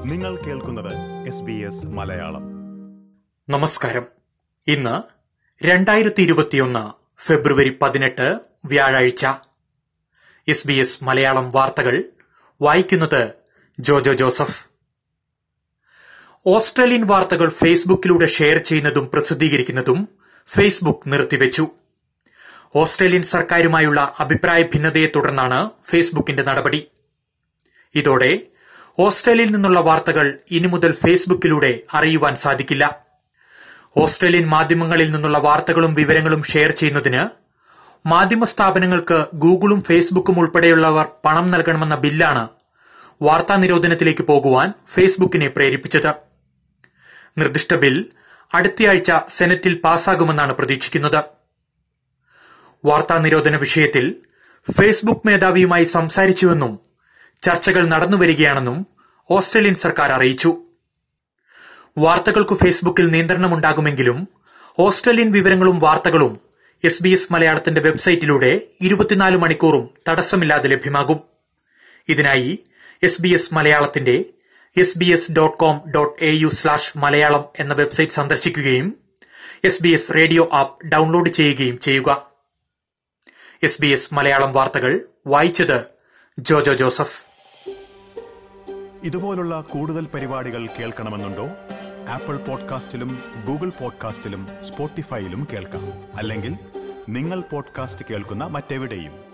നിങ്ങൾ കേൾക്കുന്നത് SBS മലയാളം. നമസ്കാരം. ഇന്ന് 2021 ഫെബ്രുവരി 18 വ്യാഴാഴ്ച. SBS മലയാളം വാർത്തകൾ വായിക്കുന്നത് ജോജോ ജോസഫ്. ഓസ്ട്രേലിയൻ വാർത്തകൾ ഫേസ്ബുക്കിലൂടെ ഷെയർ ചെയ്യുന്നതും പ്രസിദ്ധീകരിക്കുന്നതും ഫേസ്ബുക്ക് നിർത്തിവെച്ചു. ഓസ്ട്രേലിയൻ സർക്കാരുമായുള്ള അഭിപ്രായ ഭിന്നതയെ തുടർന്നാണ് ഫേസ്ബുക്കിന്റെ നടപടി. ഇതോടെ ഓസ്ട്രേലിയയിൽ നിന്നുള്ള വാർത്തകൾ ഇനി മുതൽ ഫേസ്ബുക്കിലൂടെ അറിയുവാൻ സാധിക്കില്ല. ഓസ്ട്രേലിയൻ മാധ്യമങ്ങളിൽ നിന്നുള്ള വാർത്തകളും വിവരങ്ങളും ഷെയർ ചെയ്യുന്നതിന് മാധ്യമ സ്ഥാപനങ്ങൾക്ക് ഗൂഗിളും ഫേസ്ബുക്കും ഉൾപ്പെടെയുള്ളവർ പണം നൽകണമെന്ന ബില്ലാണ് വാർത്താ നിരോധനത്തിലേക്ക് പോകുവാൻ ഫേസ്ബുക്കിനെ പ്രേരിപ്പിച്ചത്. നിർദ്ദിഷ്ട ബിൽ അടുത്തയാഴ്ച സെനറ്റിൽ പാസ്സാകുമെന്നാണ് പ്രതീക്ഷിക്കുന്നത്. വാർത്താ നിരോധന വിഷയത്തിൽ ഫേസ്ബുക്ക് മേധാവിയുമായി സംസാരിച്ചുവെന്നും ചർച്ചകൾ നടന്നുവരികയാണെന്നും ഓസ്ട്രേലിയൻ സർക്കാർ അറിയിച്ചു. വാർത്തകൾക്കു ഫേസ്ബുക്കിൽ നിയന്ത്രണമുണ്ടാകുമെങ്കിലും ഓസ്ട്രേലിയൻ വിവരങ്ങളും വാർത്തകളും SBS മലയാളത്തിന്റെ വെബ്സൈറ്റിലൂടെ 24 മണിക്കൂറും തടസ്സമില്ലാതെ ലഭ്യമാകും. ഇതിനായി SBS മലയാളത്തിന്റെ sbs.com.au/malayalam എന്ന വെബ്സൈറ്റ് സന്ദർശിക്കുകയും SBS റേഡിയോ ആപ്പ് ഡൗൺലോഡ് ചെയ്യുകയും ചെയ്യുക. SBS മലയാളം വാർത്തകൾ വായിച്ചത് ജോജോ ജോസഫ്. ഇതുപോലുള്ള കൂടുതൽ പരിപാടികൾ കേൾക്കണമെന്നുണ്ടോ? ആപ്പിൾ പോഡ്കാസ്റ്റിലും ഗൂഗിൾ പോഡ്കാസ്റ്റിലും സ്പോട്ടിഫൈയിലും കേൾക്കാം. അല്ലെങ്കിൽ നിങ്ങൾ പോഡ്കാസ്റ്റ് കേൾക്കുന്ന മറ്റെവിടെയും.